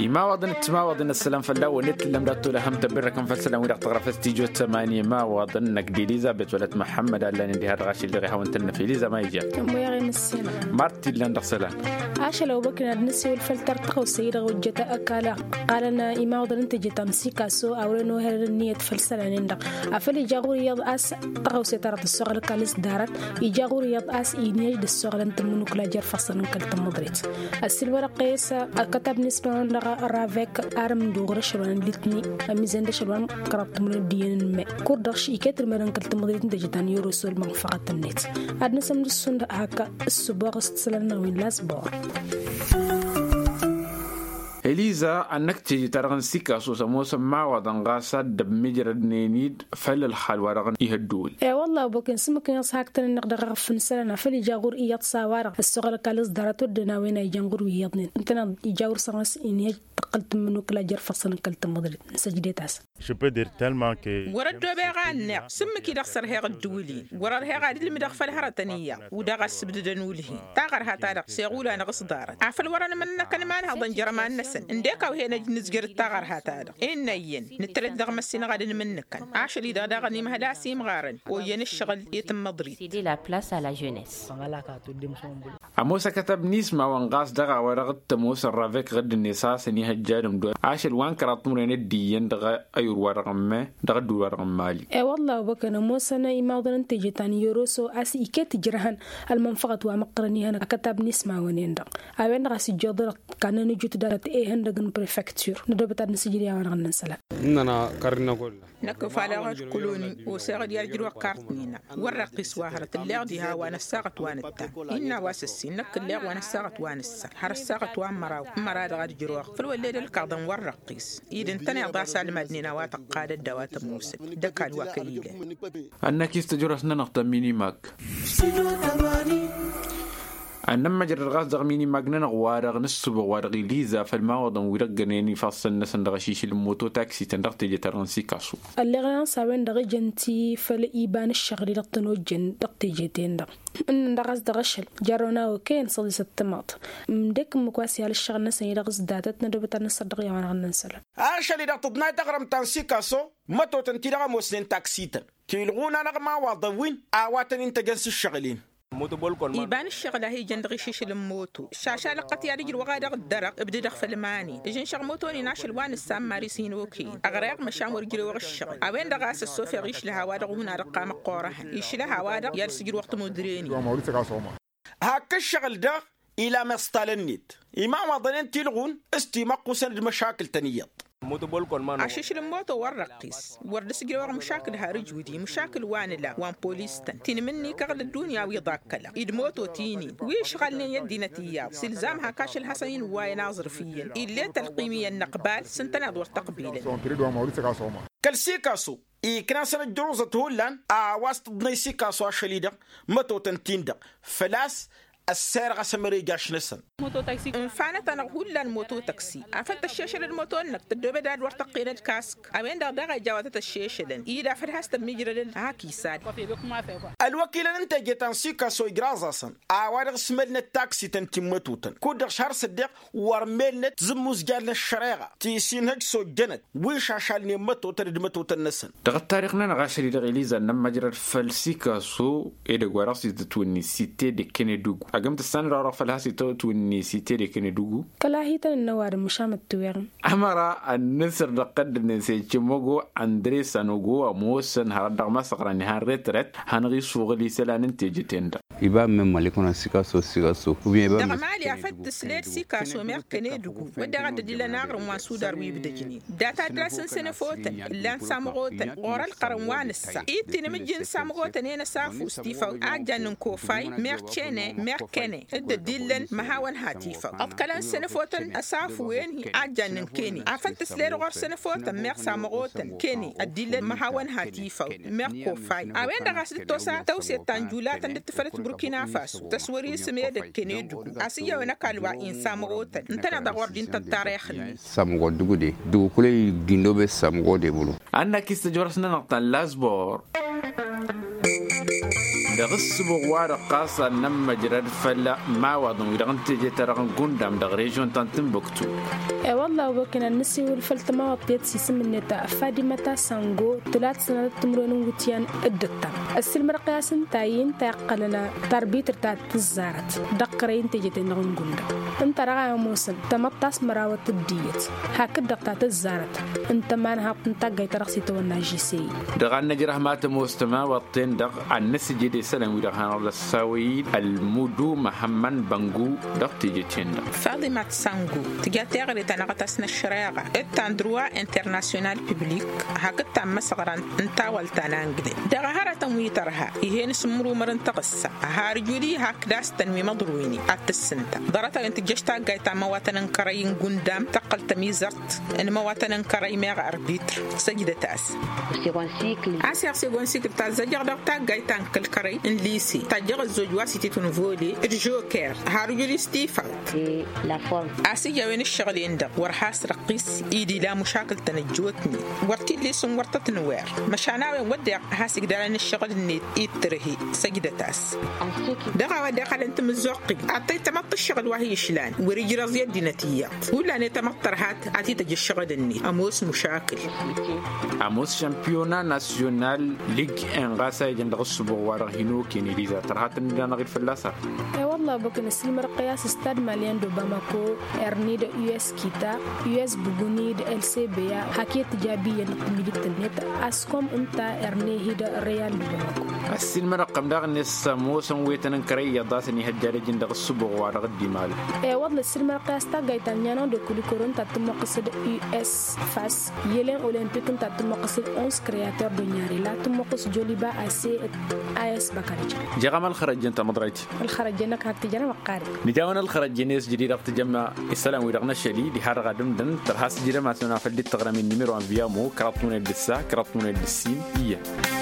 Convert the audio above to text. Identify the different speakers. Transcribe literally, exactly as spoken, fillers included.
Speaker 1: ما وضن ما وضن السلام فلا ونت لم رتو لهم تبركم فالسلام ولا تغرف استيجو ثمانية ما وضن نقدي إليزابيث ولد محمد على ندي هذا غاشي اللي غيها وانتنا في إليزا ما يجي
Speaker 2: كم يا غير السنة
Speaker 1: مارتي اللي عندك سلام
Speaker 2: عاش لو بكنا نسي والفلتر تقو سيرة وجتا أكالا قالنا إما وضن انت جتا مسيكا سو أو لأنه هالنية فلسلة عندك أفل جاغور يض أس تقو سيطرة الصغر كالس دارت يجاغور يض أس إنيج الصغر انت منو كلا جر فصل كلت مضريت السلورة قيس الكتاب نسبة لغا رافيك أرم دوغرة شلون لتني ميزان ده شلون قربت من الدين ما كردش يكتر مرن كلت مضريت انت جتا يورو سول منفعة النت أدنى سمد السند هكا السباق استسلنا وين لاسبار
Speaker 1: إليزا أنك تجي ترغن سيكا سوسا موسى ما وضن غاسا دب مجرد نينيد فل الحال ورغن يهدول
Speaker 2: إيه والله بوكن سمكن يصحاكتن نقدر غفن سلنا فل يجاغور إياد ساوارغ السغل كالس دارتو دناوين يجانغور ويادنين انتنا يجاغور سانس إنيج تقلت منو كلا جر فصل كلت مضرد نسجديتاس
Speaker 3: Je peux dire tellement que
Speaker 4: ورد بيغان سمكي دخسر هيغ الدولي ورد هيغ عدل مدخفل هرتنية ودغ السبد دنوله تاغر هاتارق سيغولا نغس دارت عفل ورنا مننا كان مانها ضنجر ما نسن انديكا وهي نزجر التاغر هاتارق إن ين نترد دغ مسين غادن منكن عاشلي دا دغني مهلا سيم غارن وين الشغل يتم مضري
Speaker 5: céder la place à la jeunesse.
Speaker 1: أموسا كتب نسمة وانغاس دغا ورغت موسى الرافيك غد النساء سنيها الجارم دو عاشل وان كرات مرين الدين دغا أيور ورغم ما دغا دو ورغم مالي
Speaker 2: إيه والله بكنا موسى ناي ما ضن انت جتان يوروسو أس إيكت جرهن المنفعة ومقرني هنا كتب نسمة ونندق أوين غاس جودر كان نجوت دارت إيه هندقن بريفكتور ندبت نسجلي ورغن نسلا
Speaker 6: إننا قرنا كل
Speaker 4: نكف على غاش كلوني وساغد يرجروا كارتنينا ورقي سواهرة اللي ديها وانا الساقط وانتا إنا واسسي نك اللي وانا الساقط وانسا هر الساقط وان مراو مراد غاد جروا فالوليد الكاردن ورقيس إذن تاني أضع سالم أدنينا واتقاد الدوات موسى دكاد وكليلة
Speaker 1: أنك يستجرسنا نقطة ميني ماك أنما جر الغاز دغميني ماجننا غوارغ نصب غوارغ ليزا فالماوضن ورجنيني فصل نسن دغشيش الموتو تاكسي تندق تيجي ترنسي كاسو
Speaker 2: اللي غنا سوين دغ جنتي فالإيبان الشغل دقتنو جن دق تيجي تندق إن دغز دغشل جرونا وكين صدي ستمات مدك مكواسي على الشغل نسن يدغز داتت ندبت نصر دغيا وانا غننسل
Speaker 7: أشلي دق تبناي تغرم تنسي كاسو متو تنتيرا موسلين تاكسيتا تيلغونا نغما واضوين آواتن انت جنس الشغلين
Speaker 4: يبان الشغلة هي جندغي شيش الموتو شاشة لقت يا رجل وغادر الدرق ابدا دخل الماني جن شغ موتوني ناشل وان السام ماريسين وكي اغريق مشام ورجل وغ الشغل اوين دغاس السوفي غيش لها وادغ هنا رقام قورها يش لها وادغ يرسجل وقت مدريني
Speaker 7: هاك الشغل ده الى مستالنيت امام وضنين تلغون استماق سند مشاكل تنيط
Speaker 4: عشيش الموتو ورقيس ورد سجل ورا مشاكل هارج ودي مشاكل وان لا وان بوليستن تين مني كغل الدنيا ويضاكلا يد موتو تيني ويشغلني يدي نتيا سلزام هكاش الحسنين واي ناظر فيا إلا تلقيمي النقبال سنتنا دور تقبيلا
Speaker 7: كالسيكاسو إي كناسنا الدروزة هولان آواست بني سيكاسو عشليدا متو تنتيندا فلاس السير غسمري جاش نسن
Speaker 4: موتو تاكسي فانا انا هولا الموتو تاكسي عفت الشاشه الموتو انك تدوب داد ورتقين الكاسك اوين دا دغه جواتت الشاشه لن اذا فرحست مجرد هاكي ساد
Speaker 7: الوكيل انت جيتان سيكا سو غرازاسن اوارغ سملنا التاكسي تنتمتوتن كودر شهر صدق ورملنا زموز قال الشريعه تيسين هك سو جنت ويش عشان متو تردمتو تنسن
Speaker 1: دغ تاريخنا نغاشري دغ إليزا نما جرى فلسيكا سو ايدا غواراسي تتوني سيتي دي كينيدوغو أقمت السنة رأى فلهاسي توتوني سيتيري كندوغو
Speaker 2: كلاهي تن النوار مشام التويرن
Speaker 1: أمرا النسر دقد النسي تشموغو أندري سانوغو موسن هردغ مسقراني هنريترت هنغي سوغلي سلان انتيجي تند
Speaker 6: إبا من مالكونا سيكاسو سيكاسو
Speaker 4: دغ مالي أفد سلير سيكاسو مير كندوغو ودغ دديلا ناغر وانسو داروي بدجني داتا دراسن سنفوتن لان سامغوتن غورا القرن وانسا إيتي نمجين سامغوتن هنا سافو ستيفا آجان كوفاي مير تشيني مير كني الدليل مهاون هاتيفا أبكلان سنفوتن أسافو وين هي أجان كني أفنت سلير غور سنفوتن مير سامغوتن كني الدليل مهاون هاتيفا مير كوفاي أوين دغاس توسا توسي تانجولات عند تفرت بوركينا فاسو تسوري سميد كني دو أسيا ونكالوا إن سامغوتن انتنا دغور دين التاريخ
Speaker 6: سامغو دغو دي دغو كلي جيندو بس سامغو دي بولو
Speaker 1: أنا كيستجورسنا نقطة لازبور دغس بوار قاصة نما جرد فلا ما وضم يدغن تجي ترغن قندام دغ ريجون تنتنبكتو
Speaker 2: اي والله وكنا النسي والفلت ما وطيت سيسم النتا فادمة سانغو ثلاث سنوات تمرون وتيان الدتا السلم رقياس تاين تاقلنا تربيت رتات الزارت دقرين تجي تنغن قندا انت رغا موسم تمطاس مراوت الديت هاك دقتات الزارت انت ما نهاب نتاقاي ترقسي تونا جيسي
Speaker 1: دغن نجره ما تموستما وطين دغ عن نسي جدي سلام ويدغان الله السويد المودو محمد بانغو دغ تجي تشندا
Speaker 4: فاطمة سانغو تجي تغري تنغتسنا الشريعة التاندروا انترناسيونال بيبليك هاكتا مسغران انتا والتانانجدي دغ هارا تمويترها يهين سمرو مرن تقصى هارجولي هاكداس تنوي مضرويني السنتا درتا انت جشتا قايتا مواتن كراين قندام تقل تميزرت ان مواتن كراي ميغ اربيتر سجدة تاس اسيغ سيغون سيكل تاز زجر دغتا قايتا كل كراي ان ليسي تاجر الزوج واسيتي تنفولي الجوكر هارجولي ستيفان
Speaker 5: لا فورم
Speaker 4: اسي جاوين الشغل عندك ورحاس رقيس ايدي لا مشاكل تنجوتني ورتي لي سن ورتت نوير مشانا وين ودي هاسك دارن الشغل ني يترهي سجدة تاس دغا ودخل انت مزوقي اعطي تمط الشغل وهي شلان وريجي رزيد دينتيه ولا ني تمطر هات اتي تجي الشغل ني اموس مشاكل
Speaker 1: اموس شامبيونا ناسيونال ليج ان غاسا يندغ الصبو ورا هينو كيني ليزا ترهات ندنا غير فلاسه
Speaker 2: اي والله بكن السلم رقياس استاد ماليان دو باماكو ارنيد يو اس كيتا يو اس بوغوني د ال سي بي حكيت جابيه نقميدت النت اسكم انت ارني هيدا ريال باماكو
Speaker 1: السلم رقم داغ نس موسم ويتن كري داسني هجاري جندغ الصبو ورا غدي مال
Speaker 2: اي والله السلم رقياس تا غايتان نانو دو كولي كورون تاتم قصد يو اس فاس يلين اولمبيك تاتم قصد اونس كرياتور دو نياري لا تم قص جوليبا اسي اس بكارج
Speaker 1: جغم الخرج انت مدريت
Speaker 2: الخرج انك هتجنا مقاري
Speaker 1: نجاون الخرج جنيس جديد وقت جمع السلام ويرغنا الشدي دي حرق دم دم ترحاس جيرا ما سنا فدي تغرم النمير وان فيامو كراتون الدسا كراتون الدسين هي